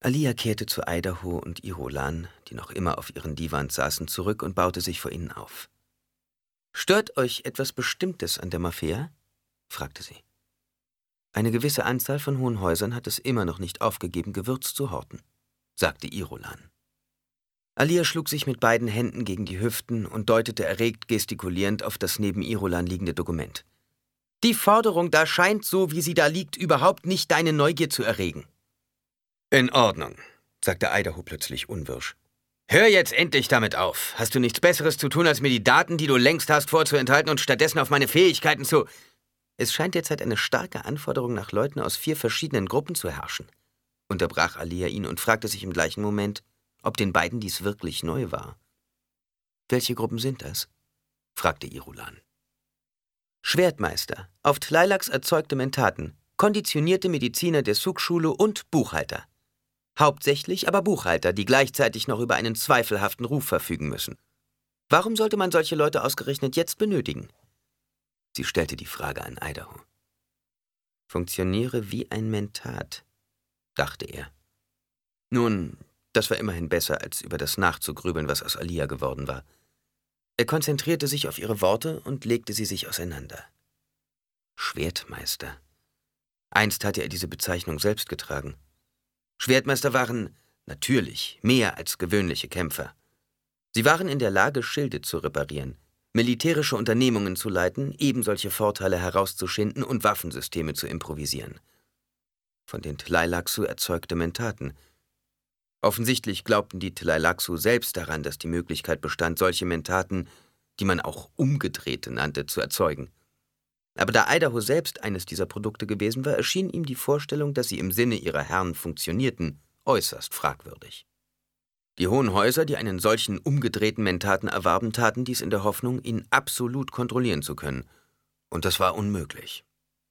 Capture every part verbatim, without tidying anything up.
Alia kehrte zu Idaho und Irulan, die noch immer auf ihren Divans saßen, zurück und baute sich vor ihnen auf. »Stört euch etwas Bestimmtes an der Mafia?« fragte sie. »Eine gewisse Anzahl von hohen Häusern hat es immer noch nicht aufgegeben, Gewürz zu horten«, sagte Irulan. Alia schlug sich mit beiden Händen gegen die Hüften und deutete erregt gestikulierend auf das neben Irulan liegende Dokument. »Die Forderung da scheint, so wie sie da liegt, überhaupt nicht deine Neugier zu erregen.« »In Ordnung«, sagte Idaho plötzlich unwirsch. »Hör jetzt endlich damit auf. Hast du nichts Besseres zu tun, als mir die Daten, die du längst hast, vorzuenthalten und stattdessen auf meine Fähigkeiten zu...« »Es scheint derzeit eine starke Anforderung nach Leuten aus vier verschiedenen Gruppen zu herrschen«, unterbrach Alia ihn und fragte sich im gleichen Moment, ob den beiden dies wirklich neu war. »Welche Gruppen sind das?« fragte Irulan. »Schwertmeister, auf Tleilax erzeugte Mentaten, konditionierte Mediziner der Suk-Schule und Buchhalter. Hauptsächlich aber Buchhalter, die gleichzeitig noch über einen zweifelhaften Ruf verfügen müssen. Warum sollte man solche Leute ausgerechnet jetzt benötigen?« Sie stellte die Frage an Idaho. »Funktioniere wie ein Mentat«, dachte er. Nun, das war immerhin besser, als über das nachzugrübeln, was aus Alia geworden war. Er konzentrierte sich auf ihre Worte und legte sie sich auseinander. Schwertmeister. Einst hatte er diese Bezeichnung selbst getragen. Schwertmeister waren, natürlich, mehr als gewöhnliche Kämpfer. Sie waren in der Lage, Schilde zu reparieren, militärische Unternehmungen zu leiten, ebensolche Vorteile herauszuschinden und Waffensysteme zu improvisieren. Von den Tleilaxu erzeugte Mentaten. Offensichtlich glaubten die Tleilaxu selbst daran, dass die Möglichkeit bestand, solche Mentaten, die man auch Umgedrehte nannte, zu erzeugen. Aber da Idaho selbst eines dieser Produkte gewesen war, erschien ihm die Vorstellung, dass sie im Sinne ihrer Herren funktionierten, äußerst fragwürdig. Die hohen Häuser, die einen solchen umgedrehten Mentaten erwarben, taten dies in der Hoffnung, ihn absolut kontrollieren zu können. Und das war unmöglich.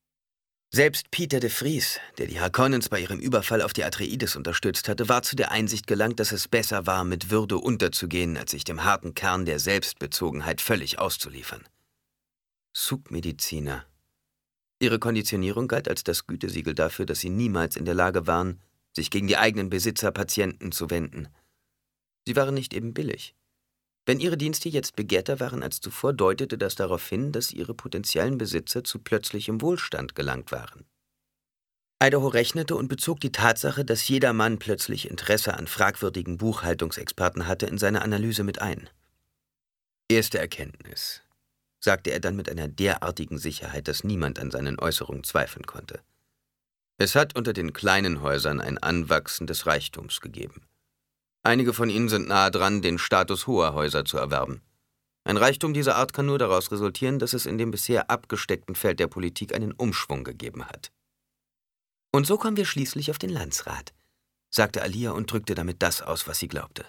Selbst Peter de Vries, der die Harkonnens bei ihrem Überfall auf die Atreides unterstützt hatte, war zu der Einsicht gelangt, dass es besser war, mit Würde unterzugehen, als sich dem harten Kern der Selbstbezogenheit völlig auszuliefern. Suk-Mediziner. Ihre Konditionierung galt als das Gütesiegel dafür, dass sie niemals in der Lage waren, sich gegen die eigenen Besitzer Patienten zu wenden. Sie waren nicht eben billig. Wenn ihre Dienste jetzt begehrter waren als zuvor, deutete das darauf hin, dass ihre potenziellen Besitzer zu plötzlichem Wohlstand gelangt waren. Idaho rechnete und bezog die Tatsache, dass jeder Mann plötzlich Interesse an fragwürdigen Buchhaltungsexperten hatte, in seine Analyse mit ein. Erste Erkenntnis, sagte er dann mit einer derartigen Sicherheit, dass niemand an seinen Äußerungen zweifeln konnte. Es hat unter den kleinen Häusern ein Anwachsen des Reichtums gegeben. Einige von ihnen sind nahe dran, den Status hoher Häuser zu erwerben. Ein Reichtum dieser Art kann nur daraus resultieren, dass es in dem bisher abgesteckten Feld der Politik einen Umschwung gegeben hat. Und so kommen wir schließlich auf den Landsrat, sagte Alia und drückte damit das aus, was sie glaubte.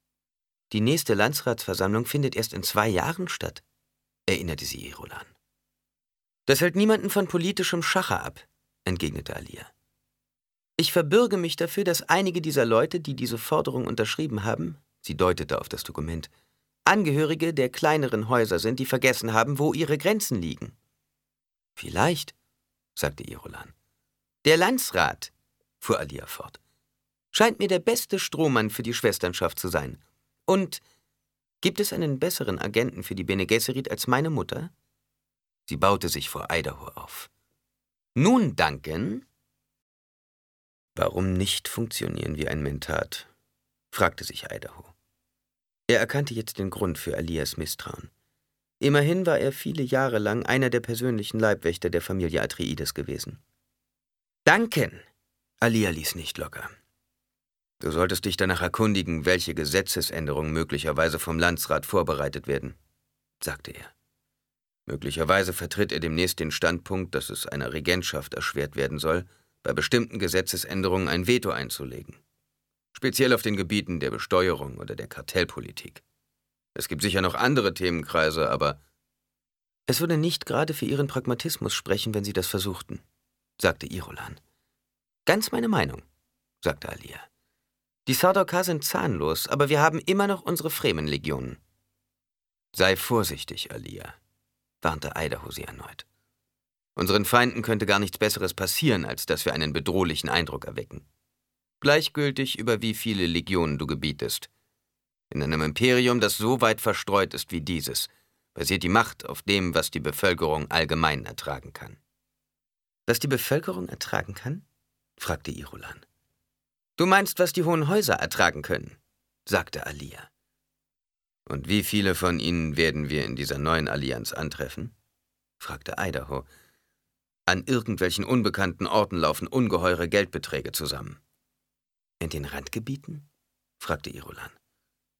Die nächste Landsratsversammlung findet erst in zwei Jahren statt, erinnerte sie Irulan. Das hält niemanden von politischem Schacher ab, entgegnete Alia. Ich verbürge mich dafür, dass einige dieser Leute, die diese Forderung unterschrieben haben, sie deutete auf das Dokument, Angehörige der kleineren Häuser sind, die vergessen haben, wo ihre Grenzen liegen. Vielleicht, sagte Irulan. Der Landsrat, fuhr Alia fort, scheint mir der beste Strohmann für die Schwesternschaft zu sein. Und gibt es einen besseren Agenten für die Bene Gesserit als meine Mutter? Sie baute sich vor Idaho auf. Nun, Duncan. Warum nicht funktionieren wie ein Mentat? Fragte sich Idaho. Er erkannte jetzt den Grund für Alias Misstrauen. Immerhin war er viele Jahre lang einer der persönlichen Leibwächter der Familie Atreides gewesen. Duncan! Alia ließ nicht locker. Du solltest dich danach erkundigen, welche Gesetzesänderungen möglicherweise vom Landsrat vorbereitet werden, sagte er. Möglicherweise vertritt er demnächst den Standpunkt, dass es einer Regentschaft erschwert werden soll, bei bestimmten Gesetzesänderungen ein Veto einzulegen. Speziell auf den Gebieten der Besteuerung oder der Kartellpolitik. Es gibt sicher noch andere Themenkreise, aber... Es würde nicht gerade für Ihren Pragmatismus sprechen, wenn Sie das versuchten, sagte Irulan. Ganz meine Meinung, sagte Alia. Die Sardaukar sind zahnlos, aber wir haben immer noch unsere Fremen-Legionen. Sei vorsichtig, Alia, warnte Idaho sie erneut. Unseren Feinden könnte gar nichts Besseres passieren, als dass wir einen bedrohlichen Eindruck erwecken. Gleichgültig, über wie viele Legionen du gebietest. In einem Imperium, das so weit verstreut ist wie dieses, basiert die Macht auf dem, was die Bevölkerung allgemein ertragen kann. Was die Bevölkerung ertragen kann? Fragte Irulan. Du meinst, was die hohen Häuser ertragen können, sagte Alia. Und wie viele von ihnen werden wir in dieser neuen Allianz antreffen? Fragte Idaho. An irgendwelchen unbekannten Orten laufen ungeheure Geldbeträge zusammen. In den Randgebieten? Fragte Irulan.